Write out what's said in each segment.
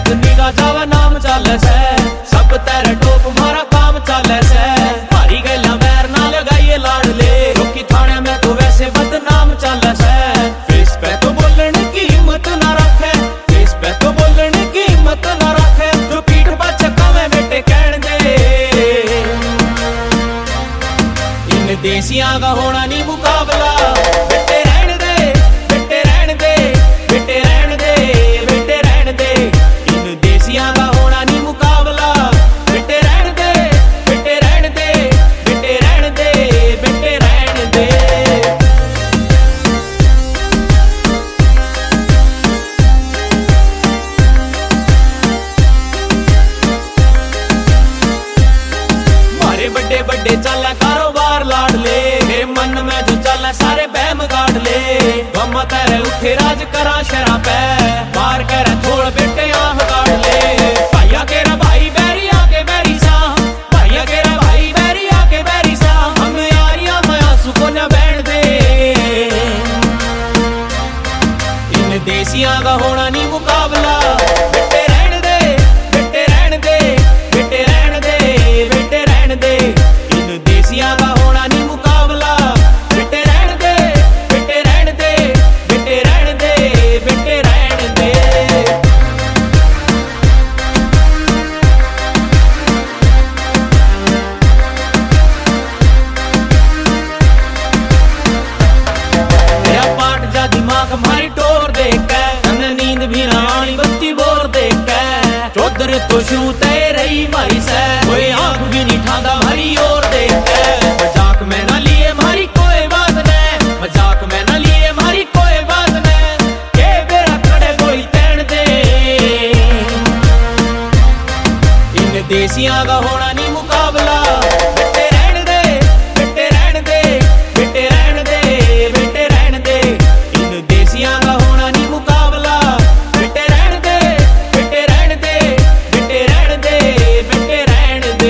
एक निगाह जावा नाम चाले से, सब तेरे टोप मारा काम चाले से। भारी गैला बैर ना लगाइए लाडले, रोकी थाने में तो वैसे बदनाम चाले से। फेस पे तो बोलने की हिम्मत ना रखे, फेस पे तो बोलने की हिम्मत ना रखे। जो पीठ पर चक्का में बेटे कहने दे, इन देसियां का होना नहीं मुकाबला। बेटे रहने दे, बेटे रहने दे, बेटे रहने दे, बेटे रहने दे। इन देसियां का होना नहीं मुकाबला। बेटे रहने दे, बेटे रहने दे, बेटे रहने दे, बेटे रहने दे। मारे बड़े बड़े चाला कारोबार लाडले, मेरे मन में जो चाला सारे बहम गाड़ ले। गम तेरे उठे राज करा शरा पे, मार कर थोड़ बेटे आंख गाड़ ले। भाइया केरा भाई बैरी आके बैरी सा, भाइया केरा भाई बैरी आके बैरी सा। हम यारियां में आंसू को न बैठ दे, इन देसियां का होना नहीं मुकाबला। बेटे रहने दे, बेटे रहने दे, बेटे रहने दे, बेटे रहने दे। इन देसियां का होना नहीं मुकाबला। बेटे रहने दे, बेटे रहने दे, बेटे रहने दे, बेटे रहने दे। मेरा पाट जा दिमाग मारी टोर देख के, नींद भी ना आनी बत्ती बोर देख के। चौधर तो शुरू तय रही मारी से, कोई आंख भी नहीं ठांदा मारी ओर देख के। मजाक में ना लिए मारी कोई बात ने, मजाक में ना लिए मारी कोई बात ने। के बेरा खड़े कोई तैन दे, इन देसियां का होना नहीं मुकाबला। बेटे रहने दे, बेटे रहने दे, बेटे रहने दे, बेटे रहने दे। इन देसियां का होना नहीं मुकाबला। बेटे रहने दे, बेटे रहने दे, बेटे रहने दे, बेटे रहने दे।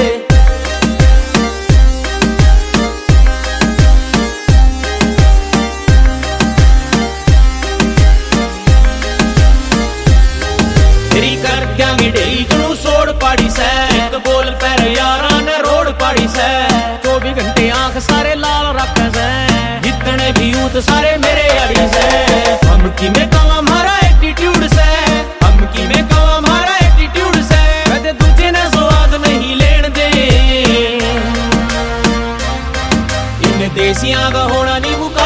तेरी कर क्या मिडेई तू सोड़ पाड़ी से, एक बोल पैर यारा ने रोड पाड़ी से। 24 घंटे आंख सारे लाल रखे से, जितने भी यूथ सारे मेरे यारी से। हम की में कम हमारा एटीट्यूड से, हम की में कम हमारा एटीट्यूड से। कदे दूजे ने स्वाद नहीं लेन दे, इन देसियां का होना नहीं मुकाबला।